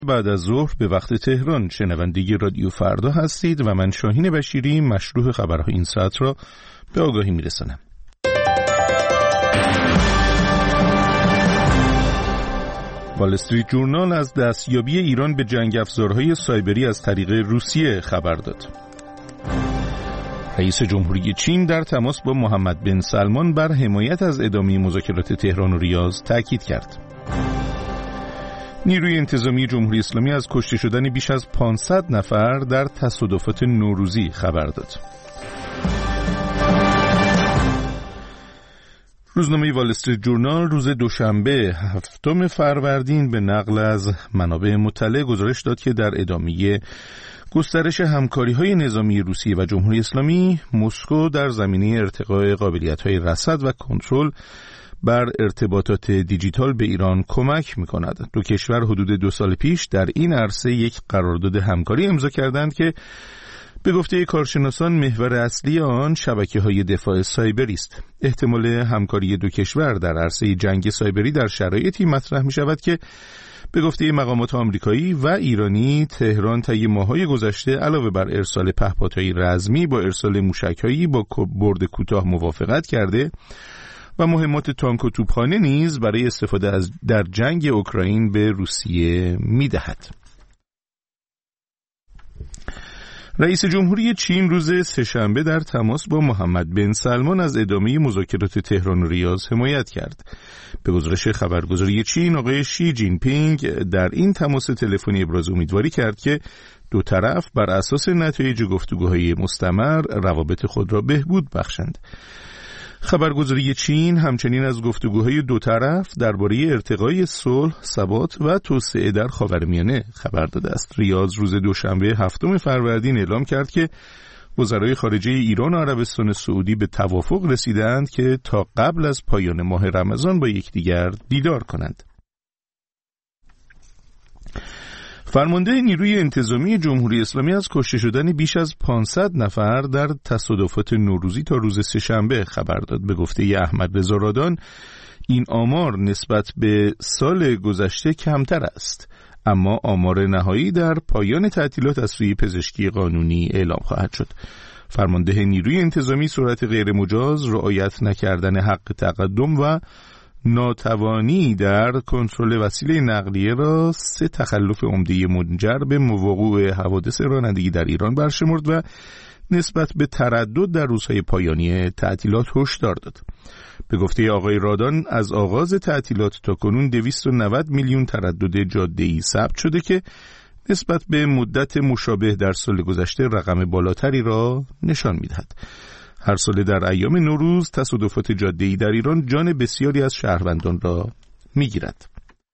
بعد از ظهر به وقت تهران شنونده رادیو فردا هستید و من شاهین بشیری مشروح خبرهای این ساعت را به آگاهی میرسانم. وال استریت جورنال از دستیابی ایران به جنگ افزارهای سایبری از طریق روسیه خبر داد. رئیس جمهوری چین در تماس با محمد بن سلمان بر حمایت از ادامه مذاکرات تهران و ریاض تاکید کرد. نیروی انتظامی جمهوری اسلامی از کشته شدن بیش از 500 نفر در تصادفات نوروزی خبر داد. روزنامه وال استریت جورنال روز دوشنبه 7 فروردین به نقل از منابع مطلع گزارش داد که در ادامه گسترش همکاری‌های نظامی روسیه و جمهوری اسلامی، مسکو در زمینه ارتقاء قابلیت‌های رصد و کنترل بر ارتباطات دیجیتال به ایران کمک می‌کند. دو کشور حدود 2 سال پیش در این عرصه یک قرارداد همکاری امضا کردند که به گفته کارشناسان محور اصلی آن شبکه‌های دفاع سایبری است. احتمال همکاری دو کشور در عرصه جنگ سایبری در شرایطی مطرح می‌شود که به گفته مقامات آمریکایی و ایرانی، تهران طی ماه‌های گذشته علاوه بر ارسال پهپادهای رزمی با ارسال موشک‌هایی با برد کوتاه موافقت کرده و مهمات تانک و توپخانه نیز برای استفاده در جنگ اوکراین به روسیه می‌دهد. رئیس جمهوری چین روز سه‌شنبه در تماس با محمد بن سلمان از ادامه مذاکرات تهران و ریاض حمایت کرد. به گزارش خبرگزاری چین، آقای شی جین پینگ در این تماس تلفنی ابراز امیدواری کرد که دو طرف بر اساس نتایج گفتگوهای مستمر روابط خود را بهبود بخشند. خبرگزاری چین همچنین از گفتگوهای دو طرف درباره ارتقای صلح، ثبات و توسعه در خاورمیانه خبر داده است. ریاض روز دوشنبه 7 فروردین اعلام کرد که وزرای خارجه ایران و عربستان سعودی به توافق رسیدند که تا قبل از پایان ماه رمضان با یکدیگر دیدار کنند. فرمانده نیروی انتظامی جمهوری اسلامی از کشته شدن بیش از 500 نفر در تصادفات نوروزی تا روز سه‌شنبه خبر داد. به گفته احمد رضا رادان این آمار نسبت به سال گذشته کمتر است، اما آمار نهایی در پایان تعطیلات از سوی پزشکی قانونی اعلام خواهد شد. فرمانده نیروی انتظامی سرعت غیر مجاز، رعایت نکردن حق تقدم و ناتوانی در کنترل وسیله نقلیه را 3 تخلف عمده منجر به وقوع حوادث رانندگی در ایران برشمرد و نسبت به تردد در روزهای پایانی تعطیلات هشدار داد. به گفته آقای رادان از آغاز تعطیلات تا کنون 290 میلیون تردد جاده‌ای ثبت شده که نسبت به مدت مشابه در سال گذشته رقم بالاتری را نشان می‌دهد. هر سال در ایام نوروز تصادفات جاده‌ای در ایران جان بسیاری از شهروندان را می‌گیرد.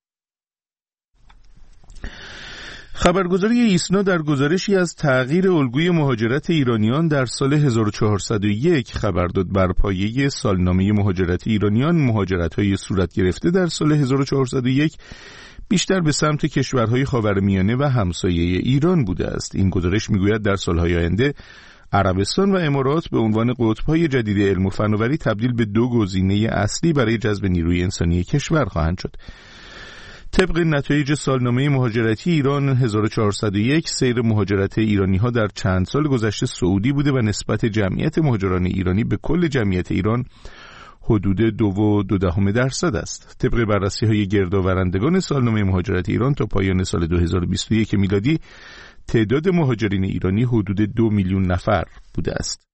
خبرگزاری ایسنا در گزارشی از تغییر الگوی مهاجرت ایرانیان در سال 1401 خبر داد. بر پایه سالنامه مهاجرت ایرانیان، مهاجرت‌های صورت گرفته در سال 1401 بیشتر به سمت کشورهای خاورمیانه و همسایه ایران بوده است. این گزارش می‌گوید در سال‌های آینده عربستان و امارات به عنوان قطب‌های جدید علم و فناوری تبدیل به 2 گزینه اصلی برای جذب نیروی انسانی کشور خواهند شد. طبق نتایج سالنامه مهاجرتی ایران 1401 سیر مهاجرت ایرانی‌ها در چند سال گذشته صعودی بوده و نسبت جمعیت مهاجران ایرانی به کل جمعیت ایران حدود 2.2% است. طبق بررسی‌های گردآورندگان سالنامه مهاجرت ایران تا پایان سال 2021 میلادی تعداد مهاجرین ایرانی حدود 2 میلیون نفر بوده است.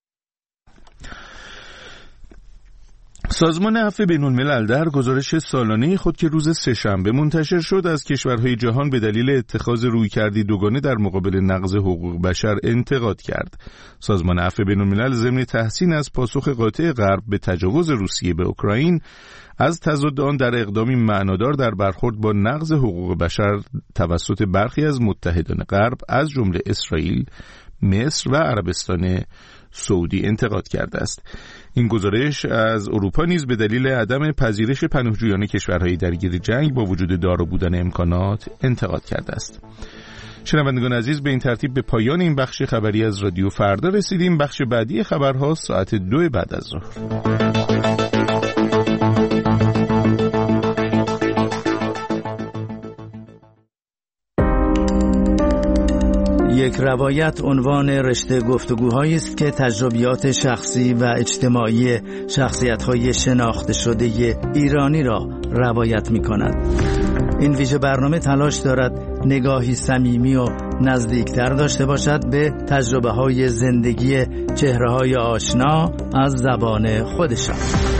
سازمان عفو بین‌الملل در گزارش سالانه خود که روز سه‌شنبه منتشر شد از کشورهای جهان به دلیل اتخاذ رویکردی دوگانه در مقابل نقض حقوق بشر انتقاد کرد. سازمان عفو بین‌الملل ضمن تحسین از پاسخ قاطع غرب به تجاوز روسیه به اوکراین از تضاد آن در اقدامی معنادار در برخورد با نقض حقوق بشر توسط برخی از متحدان غرب از جمله اسرائیل، مصر و عربستان سعودی انتقاد کرده است. این گزارش از اروپا نیز به دلیل عدم پذیرش پناهجویان کشورهای درگیر جنگ با وجود دارا بودن امکانات انتقاد کرده است. شنوندگان عزیز، به این ترتیب به پایان این بخش خبری از رادیو فردا رسیدیم. بخش بعدی خبرها ساعت 2 بعد از ظهر. یک روایت عنوان رشته گفتگوهایی است که تجربیات شخصی و اجتماعی شخصیت‌های شناخته شده ایرانی را روایت می‌کند. این ویژه برنامه تلاش دارد نگاهی صمیمی و نزدیکتر داشته باشد به تجربه‌های زندگی چهره‌های آشنا از زبان خودشان.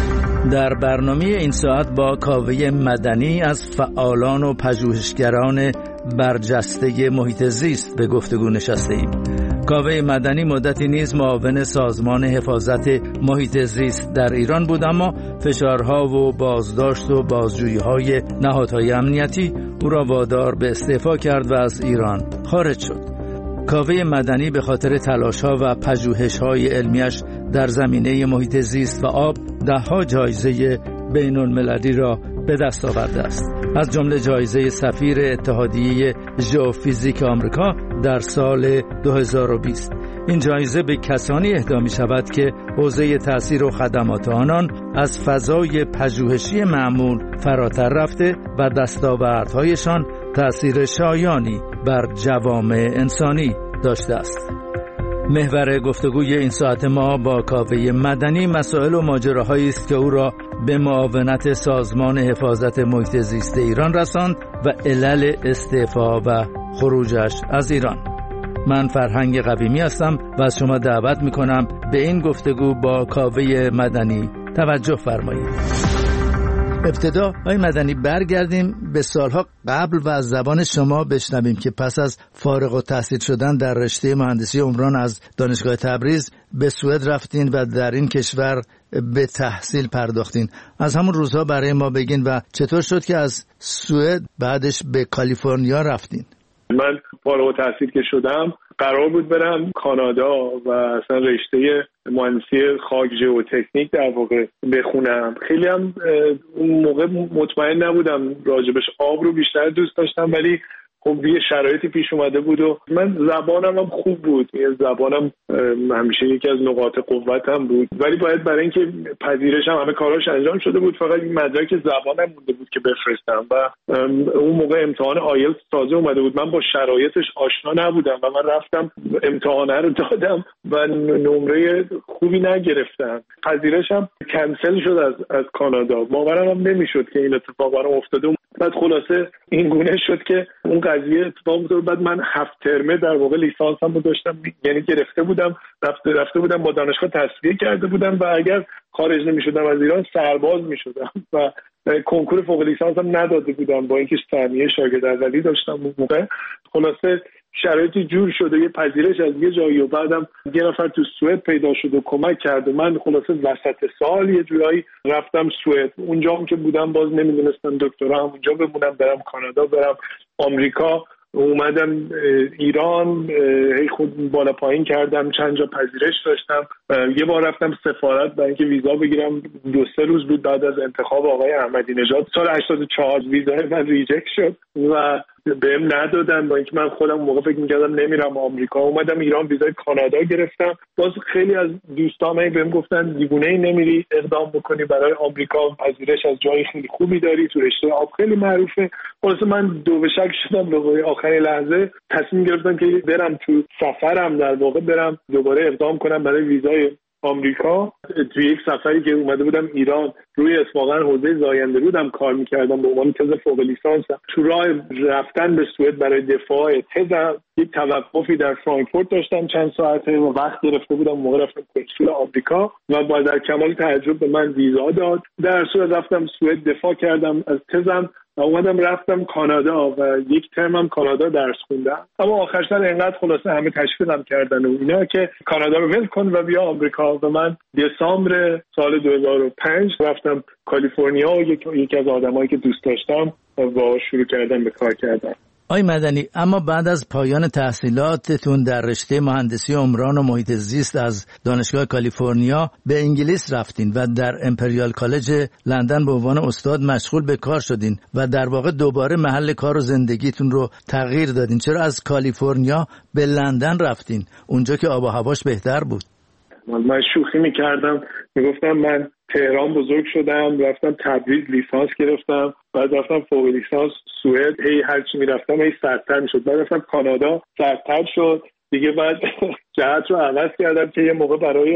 در برنامه این ساعت با کاوه مدنی از فعالان و پژوهشگران برجسته محیط زیست به گفتگو نشسته‌ایم. کاوه مدنی مدتی نیز معاون سازمان حفاظت محیط زیست در ایران بود، اما فشارها و بازداشت و بازجویی‌های نهادهای امنیتی او را وادار به استعفا کرد و از ایران خارج شد. کاوه مدنی به خاطر تلاش‌ها و پژوهش‌های علمیش در زمینه محیط زیست و آب ده‌ها جایزه بین‌المللی را به دست آورده است. از جمله جایزه سفیر اتحادیه ژئوفیزیک آمریکا در سال 2020. این جایزه به کسانی اهدا می شود که حوزه تأثیر و خدمات آنان از فضای پژوهشی معمول فراتر رفته و دستاوردهایشان تأثیر شایانی بر جوامع انسانی داشته است. محور گفتگوی این ساعت ما با کاوه مدنی مسائل و ماجراهایی است که او را به معاونت سازمان حفاظت محیط زیست ایران رساند و علل استعفا و خروجش از ایران. من فرهنگ قویمی هستم و از شما دعوت می‌کنم به این گفتگو با کاوه مدنی توجه فرمایید. ابتدا آقای مدنی برگردیم به سالها قبل و از زبان شما بشنویم که پس از فارغ التحصیل شدن در رشته مهندسی عمران از دانشگاه تبریز به سوئد رفتین و در این کشور به تحصیل پرداختین. از همون روزها برای ما بگین و چطور شد که از سوئد بعدش به کالیفرنیا رفتین؟ من فارغ التحصیل که شدم قرار بود برم کانادا و اصلا رشته مهندسی خاک ژئوتکنیک در واقع بخونم. خیلی هم اون موقع مطمئن نبودم راجبش، آب رو بیشتر دوست داشتم، ولی خب یه شرایطی پیش اومده بود و من زبانم هم خوب بود، زبانم همیشه یکی از نقاط قوتم بود، ولی باید برای اینکه پذیرشم همه کاراش انجام شده بود، فقط این مدرک زبانم مونده بود که بفرستم و اون موقع امتحان آیلتس تازه اومده بود. من با شرایطش آشنا نبودم و من رفتم امتحانه رو دادم و نمره خوبی نگرفتم. پذیرشم کنسل شد از کانادا. باورم هم نمیشد که این اتفاق برام افتاده. بعد خلاصه این گونه شد که اون قضیه اتفاق افتاد. بعد من 7 ترمه در واقع لیسانسم رو داشتم، یعنی گرفته بودم، رفته بودم با دانشگاه تصفیه کرده بودم و اگر خارج نمی‌شدم از ایران سرباز می‌شدم و کنکور فوق لیسانسم نداده بودم با اینکه ثانیه شاگرد اولی داشتم اون موقع. خلاصه شرایطی جور شده، یه پذیرش از یه جایی و بعدم یه نفر تو سوئد پیدا شد و کمک کرد و من خلاصه وسط سال یه جورایی رفتم سوئد. اونجا هم که بودم باز نمیدونستم دکترا همونجا بمونم، برم کانادا، برم آمریکا. اومدم ایران، خود بالا پایین کردم، چند جا پذیرش داشتم. یه بار رفتم سفارت برای اینکه ویزا بگیرم، 2-3 روز بود بعد از انتخاب آقای احمدی نژاد سال 84 ویزای من ریجکت شد و بهم ندادن، با اینکه من خودم موقع فکر می‌کردم نمیرم آمریکا. اومدم ایران، ویزای کانادا گرفتم. باز خیلی از دوستام بهم گفتن دیوونه‌ای نمیری اقدام بکنی برای آمریکا، پذیرش از جای خیلی خوبی داری، تو رشته آب خیلی معروفه. واسه من دو به شک شدم، به آخر لحظه تصمیم گرفتم که برم تو سفرم در واقع برم دوباره اقدام کنم برای ویزای آمریکا. توی یک سفری که اومده بودم ایران، روی اتفاقا حوزه زاینده رودم کار میکردم به عنوان تز فوق لیسانسم. تو راه رفتن به سوئد برای دفاع تزم یک توقفی در فرانکفورت داشتم چند ساعته و وقت گرفته بودم، موقع رفتم کنسول آمریکا و با در کمال تعجب به من ویزا داد. در صورت رفتم سوئد دفاع کردم از تزم و اومدم رفتم کانادا و یک ترمم کانادا درس خوندم. اما آخر سر انقدر خلاصه همه تشویقم کردن و اینا که کانادا رو ول کن و بیا آمریکا و من دسامبر سال 2005 رفتم کالیفرنیا و یکی از آدمایی که دوست داشتم با شروع کردم به کار کردن. آقای مدنی، اما بعد از پایان تحصیلاتتون در رشته مهندسی عمران و محیط زیست از دانشگاه کالیفرنیا به انگلیس رفتین و در امپریال کالج لندن به عنوان استاد مشغول به کار شدین و در واقع دوباره محل کار و زندگیتون رو تغییر دادین. چرا از کالیفرنیا به لندن رفتین، اونجا که آب و هواش بهتر بود؟ من شوخی میکردم، میگفتم من تهران بزرگ شدم، رفتم تبریز لیسانس گرفتم، بعد رفتم فوق لیسانس سوئد، هرچی میرفتم سردتر میشد، بعد رفتم کانادا سردتر شد، دیگه بعد جهت رو عوض کردم که یه موقع برای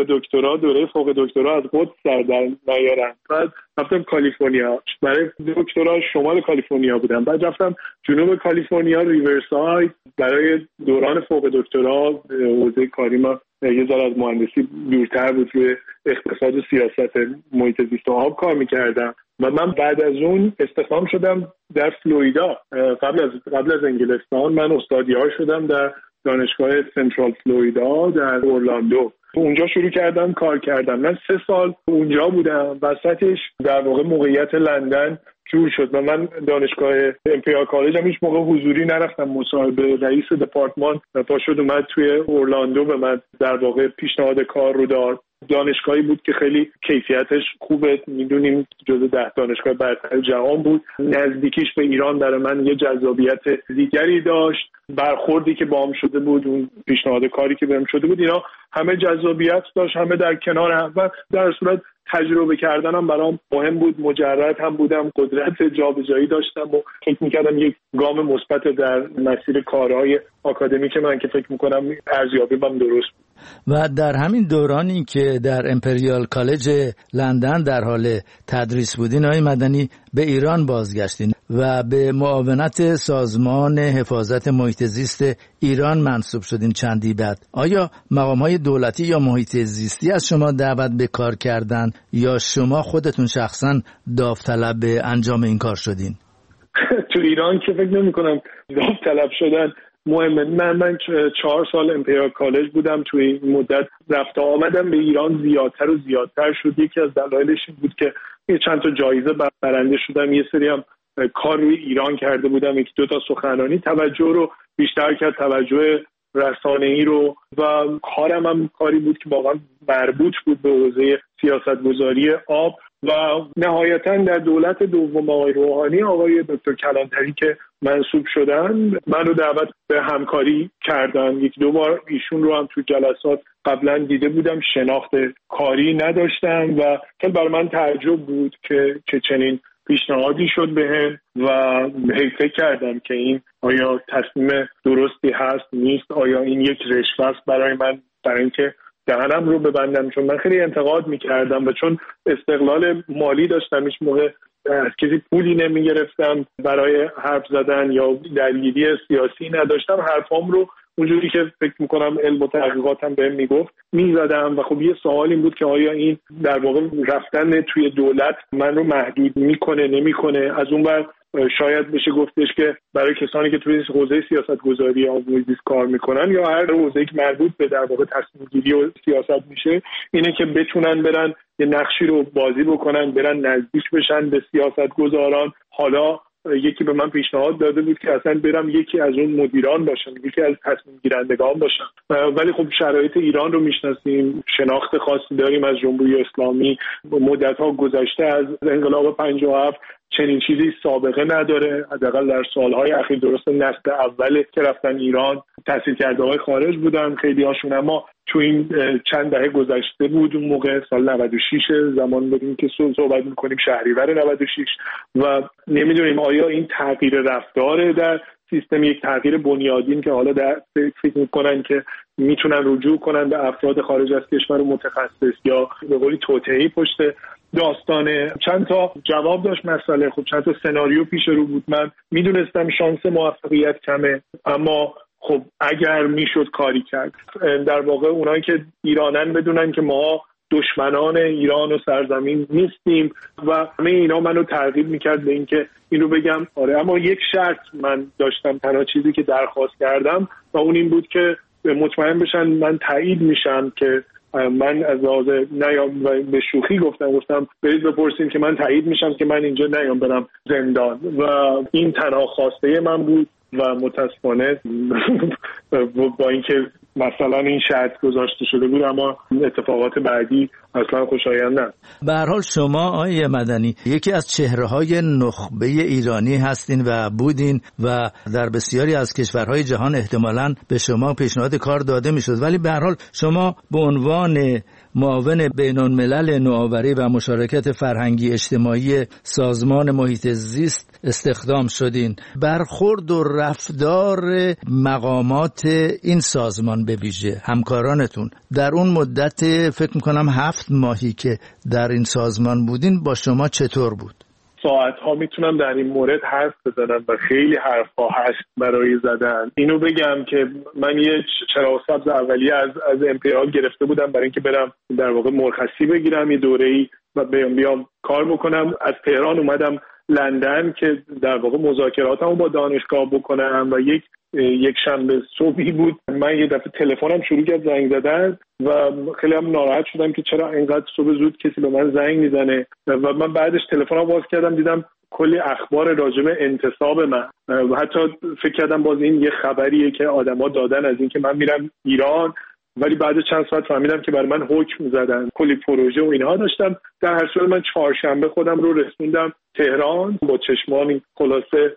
دوره فوق دکترا از قدس سر در نیارم. بعد رفتم کالیفرنیا، برای دکترا شمال کالیفرنیا بودم. بعد رفتم جنوب کالیفرنیا ریورساید برای دوران فوق دکترا. حوزه کاری ما یه ذره از مهندسی دورتر بود، روی اقتصاد و سیاست محیط زیست و آب کار میکردم و من بعد از اون استخدام شدم در فلوریدا. قبل از انگلستان من استادیار شدم در دانشگاه سنترال فلوریدا در اورلاندو. اونجا شروع کردم کار کردم. من 3 سال اونجا بودم. وسطش در واقع موقعیت لندن جور شد و من دانشگاه امپریال کالج هم هیچ موقع حضوری نرفتم مصاحبه. رئیس دپارتمان پاشد اومد توی اورلاندو به من در واقع پیشنهاد کار رو داد. دانشگاهی بود که خیلی کیفیتش خوبه، میدونیم جزو 10 دانشگاه برتر جهان بود. نزدیکیش به ایران برای من یه جذابیت دیگری داشت. برخوردی که باهم شده بود، اون پیشنهاد کاری که بهم شده بود، اینا همه جذابیت داشت، همه در کنار هم. و در صورت تجربه کردنم برام مهم بود. مجرد هم بودم، قدرت جابجایی داشتم و فکر می‌کردم یک گام مثبت در مسیر کارهای آکادمیک من که فکر می‌کنم ارزیابیم درست بود. و در همین دورانی که در امپریال کالج لندن در حال تدریس بودین آقای مدنی، به ایران بازگشتین و به معاونت سازمان حفاظت محیط زیست ایران منصوب شدین چندی بعد. آیا مقام‌های دولتی یا محیط زیستی از شما دعوت به کار کردن یا شما خودتون شخصا داوطلب انجام این کار شدین؟ تو ایران که فکر نمی‌کنم داوطلب شدن مهمه. من 4 سال امپریال کالج بودم. توی این مدت رفت آمدم به ایران زیادتر و زیادتر شد. یکی از دلایلش این بود که چند تا جایزه برنده شدم. یه سری هم کار روی ایران کرده بودم. 1-2 تا سخنرانی توجه رو بیشتر کرد، توجه رسانه‌ای رو. و کارم هم کاری بود که واقعا مربوط بود به حوزه سیاستگذاری آب. و نهایتاً در دولت دوم آقای روحانی، آقای دکتر کلانتری که منصوب شدن، من رو دعوت به همکاری کردن. 1-2 بار ایشون رو هم تو جلسات قبلا دیده بودم، شناخت کاری نداشتم و خیلی برای من تعجب بود که چنین پیشنهادی شد بهم و فکر کردم که این آیا تصمیم درستی هست نیست، آیا این یک رشوه است برای من، برای اینکه دهنم رو ببندم. چون من خیلی انتقاد میکردم و چون استقلال مالی داشتم، هیچ موقع از کسی پولی نمیگرفتم برای حرف زدن یا درگیری سیاسی نداشتم. حرفام رو اونجوری که فکر میکنم علم و تحقیقاتم بهم میگفت میزدم. و خب یه سوال این بود که آیا این در واقع رفتن توی دولت من رو محدود میکنه نمیکنه. از اون بر شاید بشه گفتش که برای کسانی که توی حوزه سیاستگذاری آب و محیط زیست کار میکنن یا هر حوزه‌ای که مربوط به در واقع تصمیم گیری و سیاست میشه، اینه که بتونن برن یه نقشی رو بازی بکنن، برن نزدیک بشن به سیاستگزاران. حالا یکی به من پیشنهاد داده بود که اصلا برم یکی از اون مدیران باشم، یکی از تصمیم گیرندگان باشم. ولی خب شرایط ایران رو میشناسیم، شناخت خاصی داریم از جمهوری اسلامی. مدت‌ها گذشته از انقلاب 57 چنین چیزی سابقه نداره. حداقل در سالهای اخیر، درست نسل اول که رفتن ایران تحصیل کرده‌های خارج بودن خیلی هاشون، اما تو این چند دهه گذشته بود. اون موقع سال 96 زمان بودیم که صحبت می‌کنیم، شهریور 96 و نمیدونیم آیا این تغییر رفتار در سیستم یک تغییر بنیادین که حالا در فکر می‌کنن که میتونن رجوع کنن به افراد خارج از کشور متخصص یا به قولی توطئه‌ای پشت داستانه. چند تا جواب داشت مسئله. خب چند تا سناریو پیش رو بود. من میدونستم شانس موفقیت کمه، اما خب اگر میشد کاری کرد. در واقع اونایی که ایرانن بدونن که ما دشمنان ایران و سرزمین نیستیم و همه اینا منو ترغیب میکرد به این که اینو بگم. آره، اما یک شرط من داشتم، تنها چیزی که درخواست کردم و اون این بود که مطمئن بشن من تایید میشم که من از لحاظ نیام و به شوخی گفتم برید بپرسین که من تایید میشم که من اینجا نیام برم زندان. و این تنها خواسته من بود و متاسفانه با اینکه مثلا این شرط گذاشته شده بود، اما اتفاقات بعدی اصلا خوشایند نه. به هر حال شما آقای مدنی یکی از چهره‌های نخبه ایرانی هستین و بودین و در بسیاری از کشورهای جهان احتمالاً به شما پیشنهاد کار داده میشد، ولی به هر حال شما به عنوان معاون بین‌الملل نوآوری و مشارکت فرهنگی اجتماعی سازمان محیط زیست استخدام شدین. برخورد و رفتار مقامات این سازمان به ویژه همکارانتون در اون مدت فکر میکنم 7 ماهی که در این سازمان بودین با شما چطور بود؟ ساعت‌ها میتونم در این مورد حرف بزنم و خیلی حرف‌ها هست برای زدن. اینو بگم که من یه چراغ سبز اولیه از امپریال گرفته بودم برای اینکه برم در واقع مرخصی بگیرم یه دوره‌ای و بیام کار بکنم. از تهران اومدم لندن که در واقع مذاکراتمو با دانشگاه بکنم و یک شنبه صبحی بود من یه دفعه تلفنم شروع کرد زنگ زدن و خیلی هم ناراحت شدم که چرا اینقدر صبح زود کسی به من زنگ میزنه و من بعدش تلفنم باز کردم دیدم کلی اخبار راجع به انتصاب من و حتی فکر کردم باز این یه خبریه که آدما دادن از این که من میرم ایران، ولی بعد چند ساعت فهمیدم که برای من حکم زدن. کلی پروژه و اینها داشتم. در هر صورت من چهارشنبه خودم رو رسوندم تهران با چشمانی خلاصه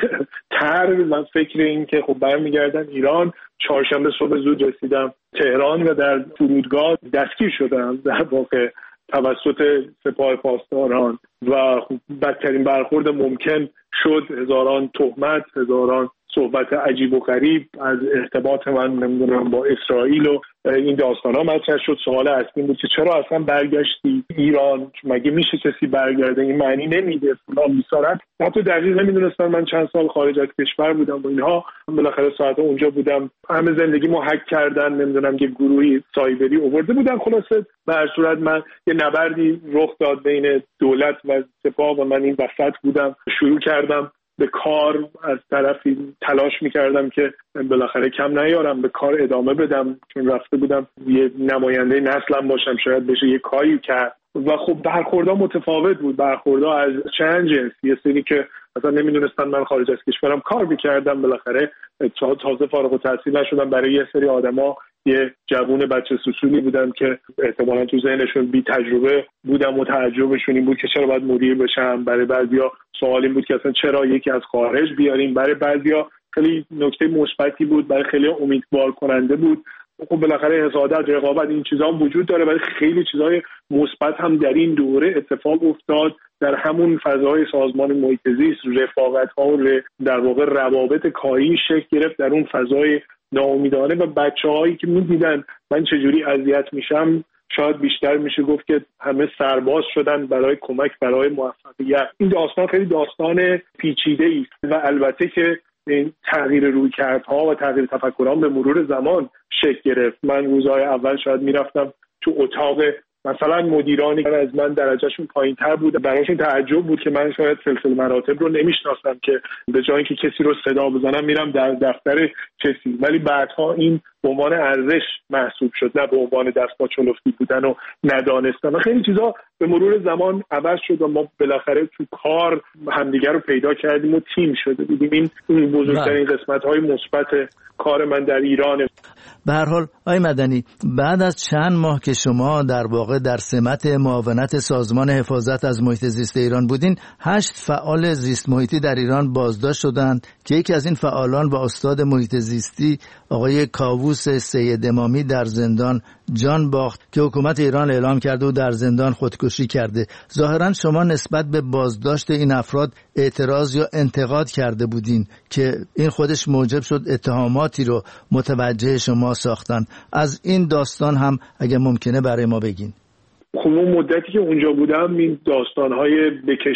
تر من فکر این که خب برمیگردم ایران. چهارشنبه صبح زود رسیدم تهران و در فرودگاه دستگیر شدم در واقع توسط سپاه پاسداران و بدترین برخورد ممکن شد. هزاران تهمت، هزاران صحبت عجیب و غریب از ارتباط من نمیدونم با اسرائیل و این داستانا مطرح شد. سوال اصلی بود که چرا اصلا برگشتی ایران، مگه میشه کسی برگرده، این معنی نمیده فلان بی‌سارت. حتی دقیق نمیدونستم من چند سال خارج از کشور بودم و اینها. بالاخره ساعت اونجا بودم، همه زندگیمو هک کردن، نمیدونم یه گروهی سایبری آورده بودن. خلاصه به هر صورت من یه نبردی رخ داد بین دولت و سپاه و من این وسط بودم. شروع کردم به کار، از طرفی تلاش میکردم که بالاخره کم نیارم، به کار ادامه بدم، چون رفته بودم یه نماینده نسلم باشم، شاید بشه یه کاری کرد. و خب برخوردها متفاوت بود، برخوردها از چند جنس. یه سری که اصلا نمیدونستن من خارج از کشورم کار میکردم، بالاخره تازه فارغ التحصیل نشدم. برای یه سری آدما یه جوون بچه سوسولی بودم که احتمالاً تو ذهنشون بی تجربه بودم و تعجبشون این بود که چرا باید مدیر بشم. برای بعضیا سوال این بود که اصلا چرا یکی از خارج بیاریم. برای بعضیا خیلی نکته مثبتی بود، برای خیلی امیدوار کننده بود. خب بالاخره حسادت، رقابت، این چیزا هم وجود داره، ولی خیلی چیزای مثبت هم در این دوره اتفاق افتاد. در همون فضای سازمان محیط زیست رفاقت‌ها و در واقع روابط کاری شکل گرفت در اون فضای ناامیدانه و بچه‌هایی که می‌دیدن من چجوری اذیت میشم. شاید بیشتر میشه گفت که همه سرباز شدن برای کمک، برای موفقیت. این داستان خیلی داستان پیچیده‌ای است و البته که این تغییر رویکردها و تغییر تفکران به مرور زمان شکل گرفت. من روزهای اول شاید میرفتم تو اتاق مثلا مدیرانی که از من درجهشون پایین‌تر بود، براشون تعجب بود که من شاید سلسله مراتب رو نمیشناسم که به جای اینکه کسی رو صدا بزنم میرم در دفتر کسی. ولی بعدها این به عنوان ارزش محسوب شد، نه به عنوان دستپا چلفتی بودن و ندانستن. و خیلی چیزا به مرور زمان عوض شد و ما بالاخره تو کار همدیگر رو پیدا کردیم و تیم شده بودیم. این بزرگترین قسمت‌های مثبت کار من در ایرانه. به هر حال آقای مدنی، بعد از چند ماه که شما در واقع در سمت معاونت سازمان حفاظت از محیط زیست ایران بودین، 8 فعال زیست محیطی در ایران بازداشت شدند که یکی از این فعالان با استاد محیط زیستی آقای کاووس سید امامی در زندان جان باخت که حکومت ایران اعلام کرده و در زندان خودکشی کرده. ظاهرا شما نسبت به بازداشت این افراد اعتراض یا انتقاد کرده بودین که این خودش موجب شد اتهاماتی رو متوجه شما ساختن. از این داستان هم اگه ممکنه برای ما بگین. خب اون مدتی که اونجا بودم این داستان‌های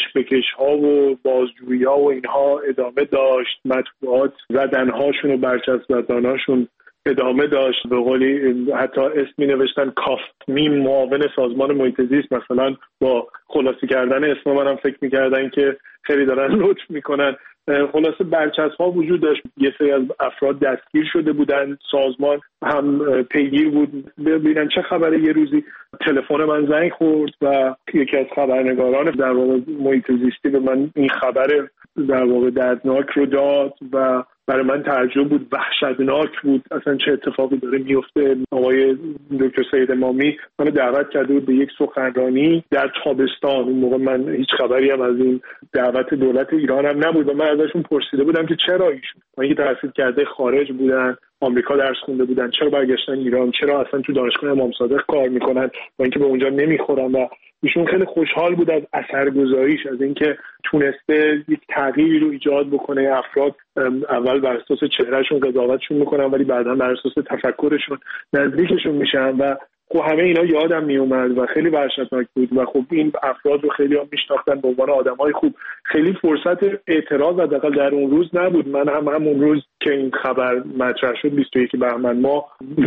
بکش و بازجویی‌ها و اینها ادامه داشت. مطبوعات زدن‌هاشون و برچسب زدن‌هاشون ادامه داشت. به قولی حتی اسمی نوشتن کافتمیم معاون سازمان محیط زیست، مثلا با خلاصی کردن اسم منم فکر می‌کردن که خیلی دارن لطف می‌کنن. خلاصه برچسب‌ها وجود داشت. یه سری از افراد دستگیر شده بودن، سازمان هم پیگیر بود ببینن چه خبره. یه روزی تلفن من زنگ خورد و یکی از خبرنگاران در واقع محیط زیستی به من این خبر در واقع دردناک رو داد و برای من تعجب بود، وحشتناک بود اصلا چه اتفاقی داره میفته. آقای دکتر سید امامی منو دعوت کرده بود به یک سخنرانی در تابستان. اون موقع من هیچ خبری هم از این دعوت دولت ایران هم نبود و من ازشون پرسیده بودم که چرا ایشون من که تحصیل کرده خارج بودن، آمریکا درس خونده بودن، چرا برگشتن ایران، چرا اصلا تو دانشگاه امام صادق کار میکنن و اینکه به اونجا نمیخورن. و ایشون خیلی خوشحال بود از اثرگذاریش، از اینکه تونسته یک تغییری رو ایجاد بکنه. افراد اول بر اساس چهرهشون قضاوتشون میکنن ولی بعدا بر اساس تفکرشون نزدیکشون میشن و خب همه اینا یادم میومد و خیلی وحشتناک بود و خب این افراد رو خیلی هم میشناختن به عنوان آدمای خوب. خیلی فرصت اعتراض حداقل در اون روز نبود. من همون روز که این خبر مطرح شد 21 بهمن ما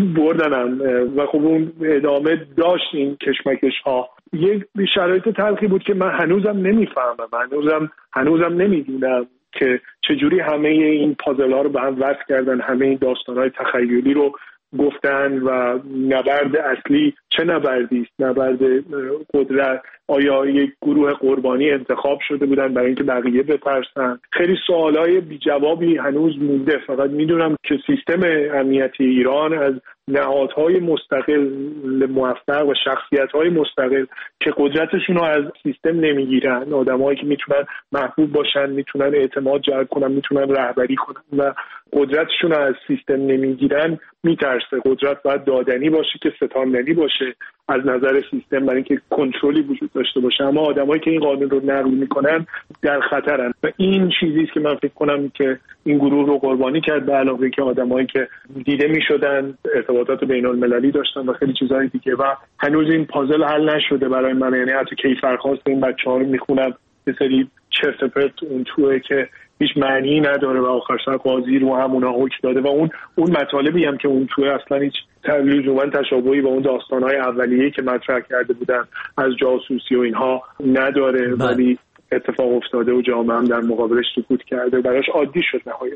بردنم و خب اون ادامه داشت این کشمکش ها. یک شرایط تلخی بود که من هنوزم نمیفهمم، هنوزم نمیدونم که چجوری همه این پازل ها رو به هم وصل کردن، همه این داستان های تخیلی رو گفتن و نبرد اصلی چه نبردی است؟ نبرد قدرت. آیا یک گروه قربانی انتخاب شده بودن برای اینکه بقیه بترسن؟ خیلی سوالای بی جوابی هنوز مونده. فقط میدونم که سیستم امنیتی ایران از نهادهای مستقل موفق و شخصیت‌های مستقل که قدرتشون رو از سیستم نمیگیرن، آدمایی که میتونن محبوب باشن، میتونن اعتماد جلب کنن، میتونن رهبری کنن و قدرتشون رو از سیستم نمیگیرن، میترسه. قدرت باید دادنی باشه که ستاندنی باشه از نظر سیستم برای اینکه کنترلی وجود داشته باشه. اما آدمایی که این قانون رو نقض میکنن در خطرن و این چیزی است که من فکر کنم که این گروه رو قربانی کرد، به علاوه که آدمایی که دیده میشدن، ارتباطات بین‌المللی داشتن و خیلی چیزهای دیگه. و هنوز این پازل حل نشده برای من. یعنی حتی کیفرخواست این بچه‌ها رو میخونم، یه سری چرت و پرت اون توئه که هیچ معنی نداره و آخر سر قاضی رو همونا حکم داده و اون مطالبی هم که اون توئه اصلا هیچ لزوما تشابهی با اون داستان‌های اولیه‌ای که مطرح کرده بودن از جاسوسی و اینها نداره. ولی اتفاق افتاده و جامعه هم در مقابلش سکوت کرده، براش عادی شد نهایت.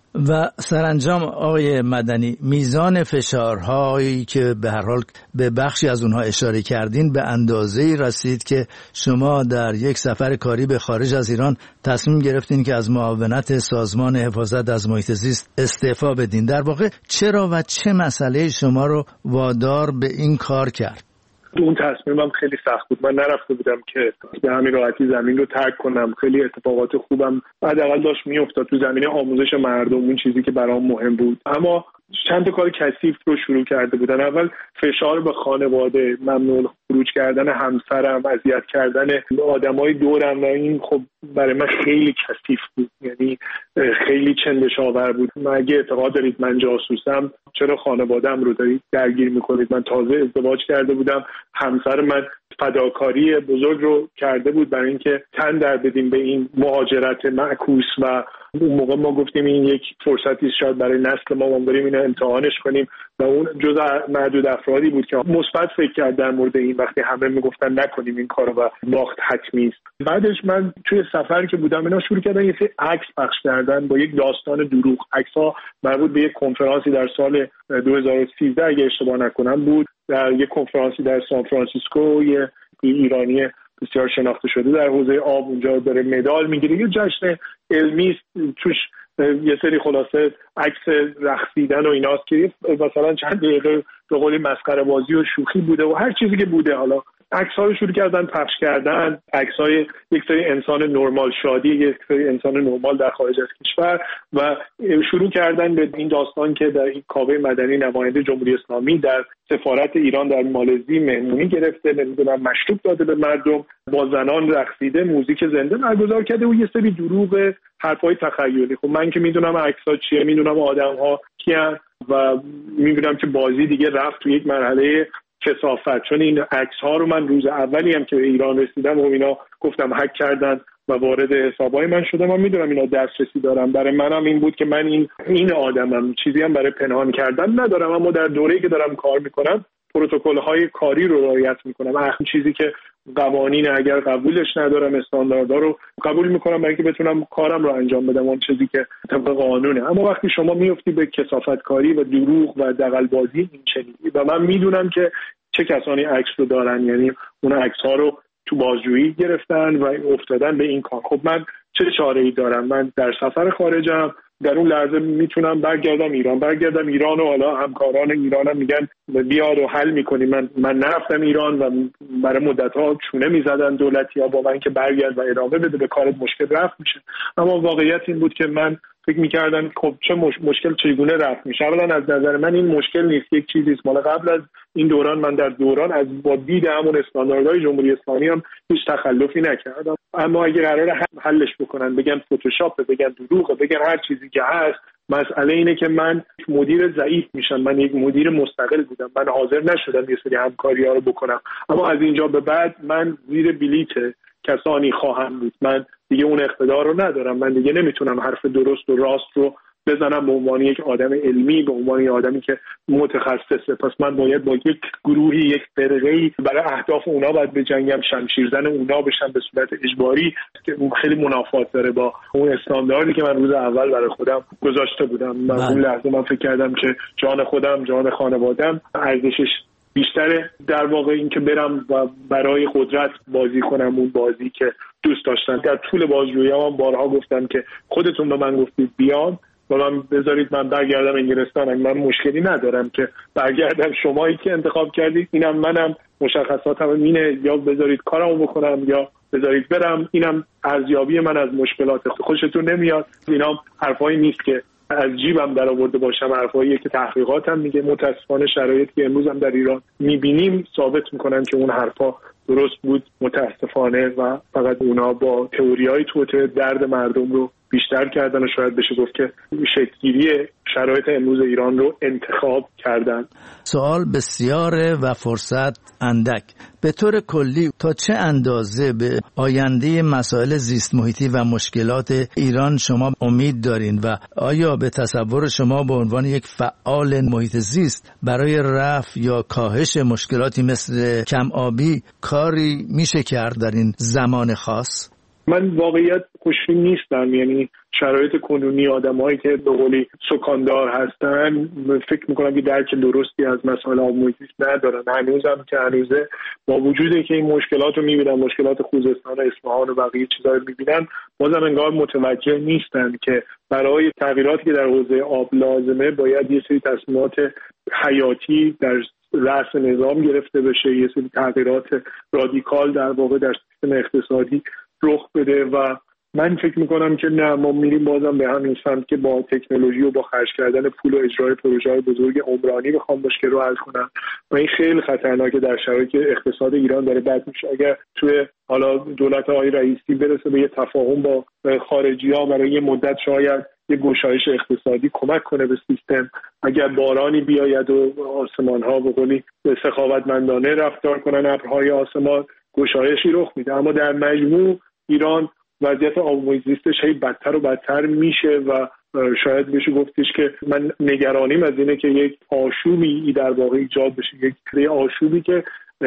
و سرانجام آقای مدنی، میزان فشارهایی که به هر حال به بخشی از اونها اشاره کردین به اندازه‌ای رسید که شما در یک سفر کاری به خارج از ایران تصمیم گرفتین که از معاونت سازمان حفاظت از محیط زیست استعفا بدین. در واقع چرا و چه مسئله شما رو وادار به این کار کرد؟ اون تصمیمم خیلی سخت بود. من نرفته بودم که به همین راحتی زمین رو ترک کنم. خیلی اتفاقات خوبم حداقل داشت میافتاد تو زمینه آموزش مردم، اون چیزی که برام مهم بود. اما چند تا کار کثیف رو شروع کرده بودن. اول فشار به خانواده، ممنوع خروج کردن همسرم، اذیت کردن آدمای دورم و این خب برای من خیلی کثیف بود. یعنی خیلی چندش آور بود. مگه اعتقاد دارید من جاسوسم؟ چرا خانواده‌ام رو دارید درگیر میکنید؟ من تازه ازدواج کرده بودم، همسر من فداکاری بزرگ رو کرده بود برای اینکه تن در بدیم به این مهاجرت معکوس و اون موقع ما گفتیم این یک فرصتی شاید برای نسل ما بریم اینو امتحانش کنیم و اون جزء معدود افرادی بود که مثبت فکر کرد در مورد این وقتی همه میگفتن نکنیم این کارو و باخت حتمی است. بعدش من توی سفری که بودم اینا شروع کردن یه سری عکس پخش کردن با یک داستان دروغ. عکس‌ها مربوط به یک کنفرانسی در سال 2013 اگه اشتباه نکنم بود، در یک کنفرانسی در سان فرانسیسکو. یه ایرانی بسیار شناخته شده در حوزه آب اونجا داره مدال میگیره، یه جشن علمی توش یه سری خلاصه عکس رقصیدن و ایناست که مثلا چند دقیقه به قولی مسخره بازی و شوخی بوده و هر چیزی که بوده. حالا عکس‌ها رو شروع کردن پخش کردن، عکس‌های یک سری انسان نرمال شادی، یک سری انسان نرمال در خارج از کشور و شروع کردن به این داستان که در این کاوه مدنی نماینده جمهوری اسلامی در سفارت ایران در مالزی مهمونی گرفته، نمیدونم مشروب داده به مردم، با زنان رقصیده، موزیک زنده برگزار کرده و یه سری دروغ، حرفای تخیلی. خب من که میدونم عکس‌ها چیه، میدونم آدم‌ها کیان و میدونم که بازی دیگه رفت تو یک مرحله کثافت، چون این عکس‌ها رو من روز اولی هم که به ایران رسیدم و اینا گفتم هک کردن و وارد حسابای من شدم. من میدونم اینا دسترسی دارم. برای منم این بود که من این آدمم، چیزی هم برای پنهان کردن ندارم، اما در دوره‌ای که دارم کار میکنم پروتکل‌های کاری رو رعایت میکنم. اون چیزی که قوانین اگر قبولش ندارم استانداردها رو قبول میکنم برای اینکه بتونم کارم رو انجام بدم، اون چیزی که طبق قانونه. اما وقتی شما میفتی به کثافت کاری و دروغ و دغل‌بازی این چنینی و من میدونم که چه کسانی عکس رو دارن، یعنی اون عکس‌ها رو تو بازجویی گرفتن و افتادن به این کار. خب من چه چاره‌ای دارم؟ من در سفر خارجم، در اون لحظه میتونم برگردم ایران و حالا همکاران ایرانم میگن بیاد و حل میکنیم. من نرفتم ایران و برای مدت‌ها چونه میزدن دولتی‌ها با من که برگرد و ادامه بده، به کارت مشکل رفت میشه. اما واقعیت این بود که من فکر می‌کردم خب چه مشکل چگونه رفت میشه. اولا از نظر من این مشکل نیست، یک چیزی است مال قبل از این دوران. من در دوران از با دید همون استانداردهای جمهوری اسلامی هم هیچ تخلفی نکردم. اما اگه قراره حلش بکنن، بگن فتوشاپ، بگن دروغه، بگن هر چیزی که هست، مسئله اینه که من مدیر ضعیف میشم. من یک مدیر مستقل بودم، من حاضر نشدم یه سری همکاری‌ها رو بکنم. اما از اینجا به بعد من زیر بلیت کسانی خواهم بود. من دیگه اون اقتدار رو ندارم. من دیگه نمیتونم حرف درست و راست رو بزنم به عنوان یک آدم علمی، به عنوان یک آدمی که متخصصه. پس من باید با یک گروهی، یک فرقه‌ای برای اهداف اونا باید بجنگم، شمشیرزن اونا بشم به صورت اجباری که اون خیلی منافات داره با اون استانداردی که من روز اول برای خودم گذاشته بودم. من اون لحظه من فکر کردم که جان خودم، جان خانواده‌ام ارزشش بیشتره در واقع این که برم و برای قدرت بازی کنم، اون بازی که دوست داشتن. در طول بازجویی‌ام هم بارها گفتم که خودتون به من گفتید بیام و من بذارید من برگردم انگلستان، من مشکلی ندارم که برگردم. شمایی که انتخاب کردید، اینم منم مشخصاتم اینه، یا بذارید کارمو بکنم یا بذارید برم. اینم ارزیابی من از مشکلات. خوشتون نمیاد اینا حرفایی نیست که از جیبم در آورده باشم، حرفاییه که تحقیقاتم میگه. متاسفانه شرایطی که امروز هم در ایران میبینیم ثابت میکنن که اون حرفا درست بود متاسفانه، و فقط اونا با تئوریای توته درد مردم رو بیشتر کردن و شاید بشه گفت که شکل‌گیری شرایط امروز ایران رو انتخاب کردن. سوال بسیاره و فرصت اندک. به طور کلی تا چه اندازه به آینده مسائل زیست محیطی و مشکلات ایران شما امید دارین و آیا به تصور شما به عنوان یک فعال محیط زیست برای رفع یا کاهش مشکلاتی مثل کم آبی کاری میشه کرد در این زمان خاص؟ من واقعیت خوشبین نیستم. یعنی شرایط کنونی آدمایی که به قولی سکاندار هستن فکر میکنم که درک درستی از مسائل آب محیط زیست ندارن. هنوزم که هنوزه با وجودی که این مشکلات رو میبینن، مشکلات خوزستان و اصفهان و بقیه چیزا رو میبینن، بازم انگار متوجه نیستن که برای تغییراتی که در حوزه آب لازمه باید یه سری تصمیمات حیاتی در رأس نظام گرفته بشه، یه سری تغییرات رادیکال در واقع در سیستم اقتصادی رخ بده. و من فکر میکنم که نه، ما میریم بازم به همین سمت که با تکنولوژی و با خرج کردن پول و اجرای پروژه‌های بزرگ عمرانی بخوام مشکل رو حل کنم و این خیلی خطرناکه در شرایطی که اقتصاد ایران داره بد میشه. اگر توی حالا دولت آقای رئیسی برسه به یه تفاهم با خارجی‌ها برای یه مدت، شاید یه گشایش اقتصادی کمک کنه به سیستم. اگر بارانی بیاید و آسمان‌ها به قولی سخاوتمندانه رفتار کنن، ابرهای آسمان، گشایشی رخ میده. اما در مجموع ایران وضعیت آب محیط زیستش هی بدتر و بدتر میشه و شاید بشه گفتش که من نگرانیم از اینه که یک آشوبی در واقع ایجاد بشه، یک آشوبی که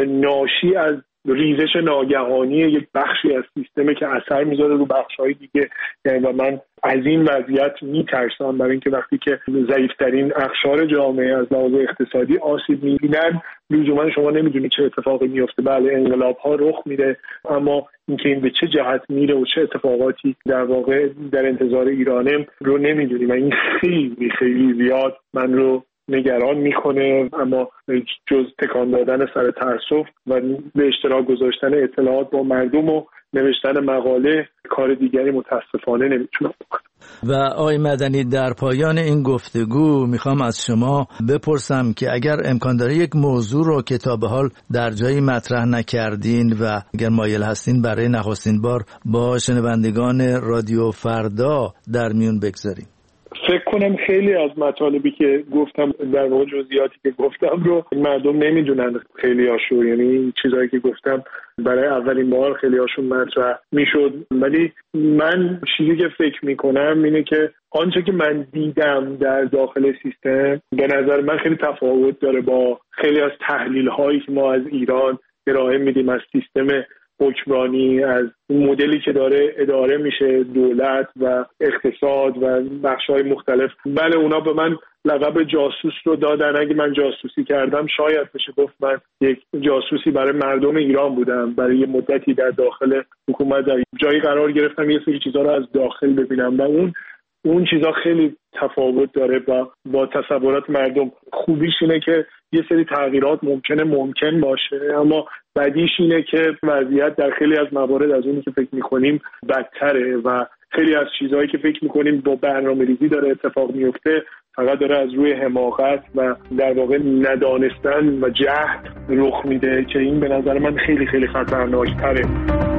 ناشی از ریزش ناگهانی یک بخشی از سیستمی که اثر میذاره رو بخش‌های دیگه. و من از این وضعیت میترسم، برای اینکه وقتی که ضعیف‌ترین اقشار جامعه از لحاظ اقتصادی آسیب می‌بینن، لزوما شما نمیدونید چه اتفاقی میفته. بله انقلاب‌ها رخ میده، اما اینکه این به چه جهت میره و چه اتفاقاتی در واقع در انتظار ایرانه رو نمیدونیم. و این خیلی خیلی زیاد من رو نگران میکنه. اما جز تکان دادن سر تأسف و به اشتراک گذاشتن اطلاعات با مردم و نوشتن مقاله، کار دیگری متاسفانه نمیتونم بکنم. و آقای مدنی، در پایان این گفتگو میخوام از شما بپرسم که اگر امکان داره یک موضوع رو که تا به حال در جایی مطرح نکردین و اگر مایل هستین برای نخستین بار با شنوندگان رادیو فردا در میون بگذاریم. فکر کنم خیلی از مطالبی که گفتم، در واقع جزئیاتی که گفتم رو مردم نمیدونن خیلی هاشو. یعنی چیزایی که گفتم برای اولین بار خیلی هاشون مطرح میشد، ولی من چیزی که فکر میکنم اینه که آنچه که من دیدم در داخل سیستم به نظر من خیلی تفاوت داره با خیلی از تحلیل هایی که ما از ایران ارائه میدیم از سیستم حکمرانی، از مدلی که داره اداره میشه دولت و اقتصاد و بخش‌های مختلف. بله اونا به من لقب جاسوس رو دادن. اگه من جاسوسی کردم شاید بشه گفت من یک جاسوسی برای مردم ایران بودم. برای یه مدتی در داخل حکومت در جایی قرار گرفتم، یه سری چیزا رو از داخل ببینم و اون اون چیزا خیلی تفاوت داره با تصورات مردم. خوبیش اینه که یه سری تغییرات ممکن باشه، اما بدیش اینه که وضعیت در خیلی از موارد از اونی که فکر می‌کنیم بدتره و خیلی از چیزهایی که فکر می‌کنیم با برنامه‌ریزی داره اتفاق میفته فقط داره از روی حماقت و در واقع ندانستن و جهل رخ میده که این به نظر من خیلی خیلی خطرناک‌تره.